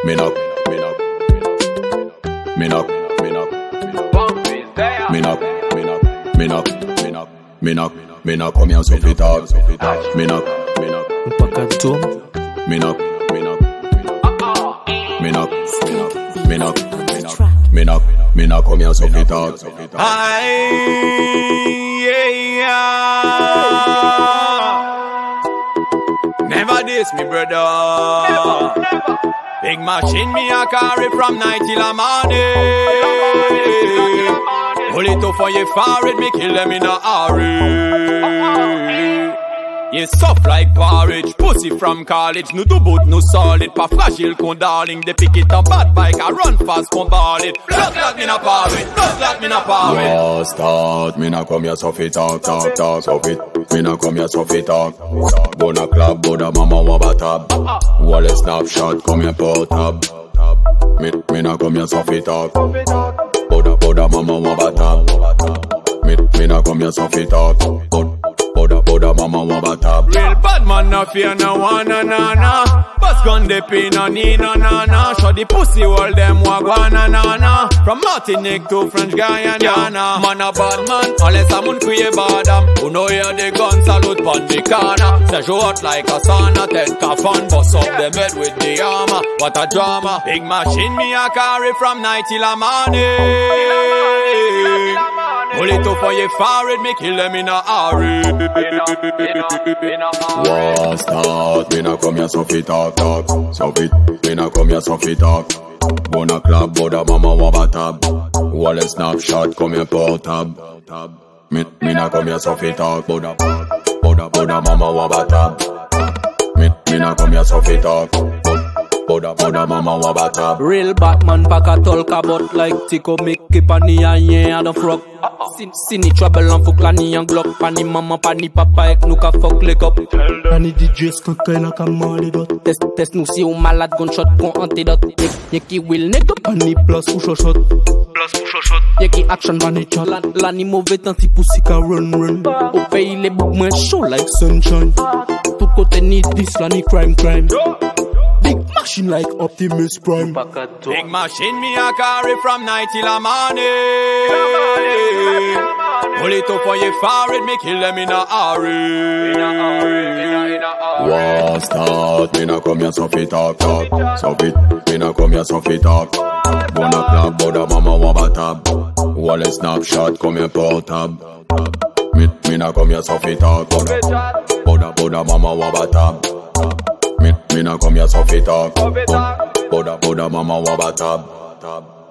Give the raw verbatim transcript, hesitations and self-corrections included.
Me knock, me knock, me knock, me knock, me knock, me knock, me knock, me knock, me knock, me knock, come here, so fit up, me knock, me knock, me knock, me knock, me knock, me knock, me knock, me knock, come here, so fit up. Aye, yeah. Never diss me, brother. Never, never. Big machine me a carry from night till a morning. Pull it up for your forehead, me kill them in a hurry. You soft like porridge, pussy from college. No do boot, no solid. Pa fragile con darling. They pick it up bad bike, I run fast con ball it. Blood like me na parry, blood like me na parry. War start, me na come here so fit talk, talk, talk, so fit. Me na come here so fit talk. Bona club, bona mama waba tab. Wale snapshot, come here po tab. Me, me na come here so fit talk. Bona, bona mama waba tab. Me, me na come here so fit talk. Boda, boda, mama waba tab. Real bad man no fear no one, na na na. Bust gun de pin no need no na na. Show the pussy all them wagwana na na. From Martinique to French Guyana. Man a bad man, unless someone create badam. Who know hear the gun salute pon the corner. Say show out like a sauna, take a fun. Bust up them head with the armor. What a drama. Big machine me a carry from night till a morning. Pull it up for your forehead, me kill them in a hurry. War start, me na come here so fit talk, talk, so fit. Me na come here so fit talk. Bona club, boda mama waba tab. Wale snapshot, come here po tab. Me, me na come here so fit talk, boda, boda, boda mama waba tab. Me, me na come here so fit talk. Boda, boda mama waba tab. Real Batman pack a talk about like Tico make keep a ni a yen a the frog. Sin sin trouble and fuck la ni a glock. Pani mama pani papa ek nou ka fuck lick up. Ani D J skank la ka mali dot. Test test nou si ou malade gunshot kon antidote. Ye ki will nigga Ani plus ou shot. Plus ou shot. Ye ki action Ani chat. La, la ni mauvais temps si pussy ka run run. Au pays les boucs moins chaud like Sunshine. tout côté ni dis la ni crime crime. Big machine like Optimus Prime. Big machine me a carry from night till a morning. Pull it up for your forehead, me kill them in a hurry. War start, me na come here so fit talk, talk, so fit. Me na come here so fit talk. Bona club, boda mama waba tab. Wale snapshot, come here po tab. Me, me na come here so fit talk, boda, boda, boda mama waba tab. Me, me na come here so fit talk. Boda, boda mama waba tab, tab.